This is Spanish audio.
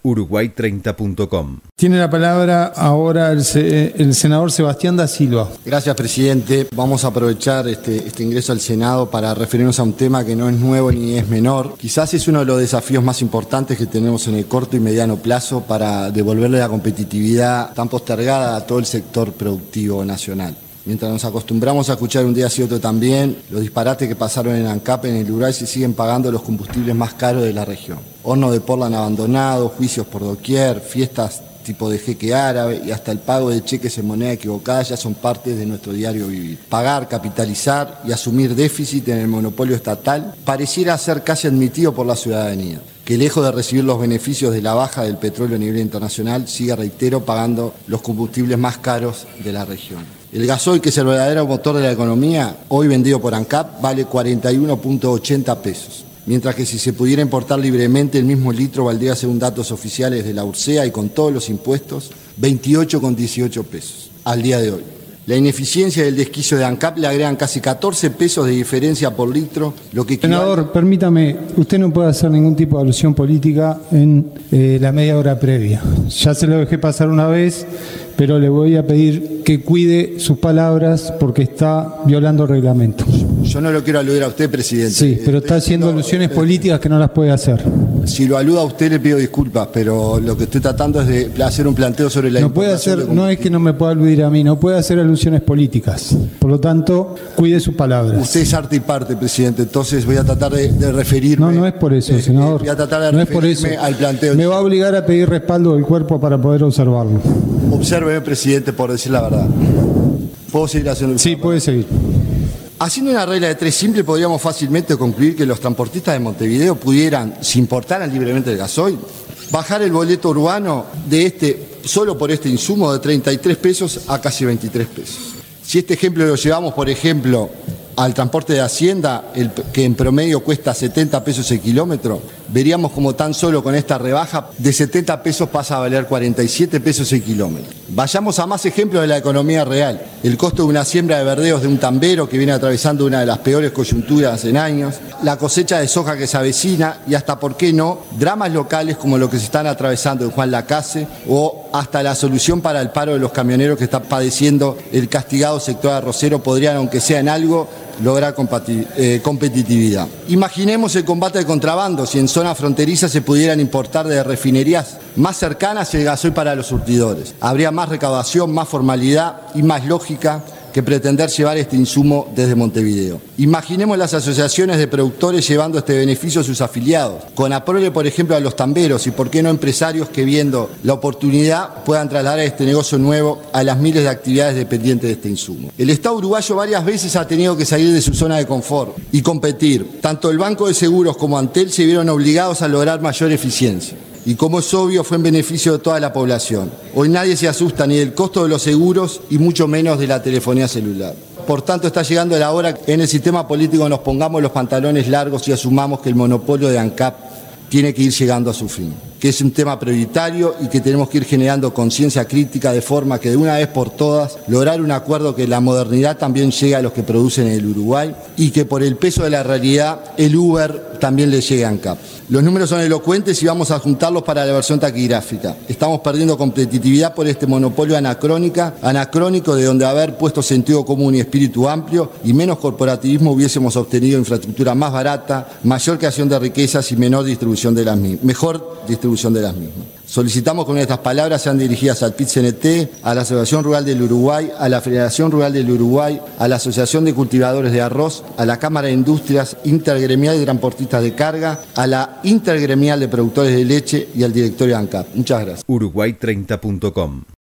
Uruguay30.com. Tiene la palabra ahora el senador Sebastián da Silva. Gracias, presidente. Vamos a aprovechar este ingreso al Senado para referirnos a un tema que no es nuevo ni es menor. Quizás es uno de los desafíos más importantes que tenemos en el corto y mediano plazo para devolverle la competitividad tan postergada a todo el sector productivo nacional. Mientras nos acostumbramos a escuchar un día sí otro también, los disparates que pasaron en ANCAP en el Uruguay se siguen pagando los combustibles más caros de la región. Hornos de Portland abandonados, juicios por doquier, fiestas tipo de jeque árabe y hasta el pago de cheques en moneda equivocada ya son parte de nuestro diario vivir. Pagar, capitalizar y asumir déficit en el monopolio estatal pareciera ser casi admitido por la ciudadanía, que lejos de recibir los beneficios de la baja del petróleo a nivel internacional, sigue, reitero, pagando los combustibles más caros de la región. El gasoil, que es el verdadero motor de la economía, hoy vendido por ANCAP, vale 41.80 pesos. Mientras que si se pudiera importar libremente el mismo litro valdría, según datos oficiales de la URSEA y con todos los impuestos, 28,18 pesos al día de hoy. La ineficiencia y el desquicio de ANCAP le agregan casi 14 pesos de diferencia por litro, lo que equivale... Senador, permítame, usted no puede hacer ningún tipo de alusión política en la media hora previa. Ya se lo dejé pasar una vez, pero le voy a pedir que cuide sus palabras porque está violando el reglamento. Yo no lo quiero aludir a usted, presidente. Sí, pero está haciendo alusiones políticas que no las puede hacer. Si lo aluda a usted le pido disculpas, pero lo que estoy tratando es de hacer un planteo sobre la... No puede hacer, no es que no me pueda aludir a mí, no puede hacer alusiones políticas. Por lo tanto, cuide sus palabras. Usted es arte y parte, presidente, entonces voy a tratar de referirme... No es por eso, senador. Voy a tratar de no es por eso. Al planteo. Me va a obligar a pedir respaldo del cuerpo para poder observarlo. Obsérveme, presidente, por decir la verdad. ¿Puedo seguir haciendo? Sí, puede seguir. Haciendo una regla de tres simple, podríamos fácilmente concluir que los transportistas de Montevideo pudieran, si importaran libremente el gasoil, bajar el boleto urbano de solo por este insumo de 33 pesos a casi 23 pesos. Si este ejemplo lo llevamos, por ejemplo, al transporte de Hacienda, que en promedio cuesta 70 pesos el kilómetro, veríamos como tan solo con esta rebaja de 70 pesos pasa a valer 47 pesos el kilómetro. Vayamos a más ejemplos de la economía real. El costo de una siembra de verdeos de un tambero que viene atravesando una de las peores coyunturas en años, la cosecha de soja que se avecina y hasta, ¿por qué no?, dramas locales como lo que se están atravesando en Juan Lacase o hasta la solución para el paro de los camioneros que está padeciendo el castigado sector arrocero podrían, aunque sea en algo, lograr competitividad. Imaginemos el combate al contrabando, si en zonas fronterizas se pudieran importar de refinerías más cercanas el gasoil para los surtidores. Habría más recaudación, más formalidad y más lógica que pretender llevar este insumo desde Montevideo. Imaginemos las asociaciones de productores llevando este beneficio a sus afiliados, con apoyo, por ejemplo, a los tamberos y, por qué no, empresarios que, viendo la oportunidad, puedan trasladar este negocio nuevo a las miles de actividades dependientes de este insumo. El Estado uruguayo varias veces ha tenido que salir de su zona de confort y competir. Tanto el Banco de Seguros como Antel se vieron obligados a lograr mayor eficiencia. Y como es obvio, fue en beneficio de toda la población. Hoy nadie se asusta ni del costo de los seguros y mucho menos de la telefonía celular. Por tanto, está llegando la hora que en el sistema político nos pongamos los pantalones largos y asumamos que el monopolio de ANCAP tiene que ir llegando a su fin, que es un tema prioritario y que tenemos que ir generando conciencia crítica de forma que de una vez por todas lograr un acuerdo que la modernidad también llegue a los que producen en el Uruguay y que por el peso de la realidad el Uber también le llegue a ANCAP. Los números son elocuentes y vamos a juntarlos para la versión taquigráfica. Estamos perdiendo competitividad por este monopolio anacrónico de donde haber puesto sentido común y espíritu amplio y menos corporativismo hubiésemos obtenido infraestructura más barata, mayor creación de riquezas y mejor distribución de las mismas. Solicitamos que estas palabras sean dirigidas al PIT-CNT, a la Asociación Rural del Uruguay, a la Federación Rural del Uruguay, a la Asociación de Cultivadores de Arroz, a la Cámara de Industrias Intergremial de Transportistas de Carga, a la Intergremial de Productores de Leche y al directorio de ANCAP. Muchas gracias. Uruguay30.com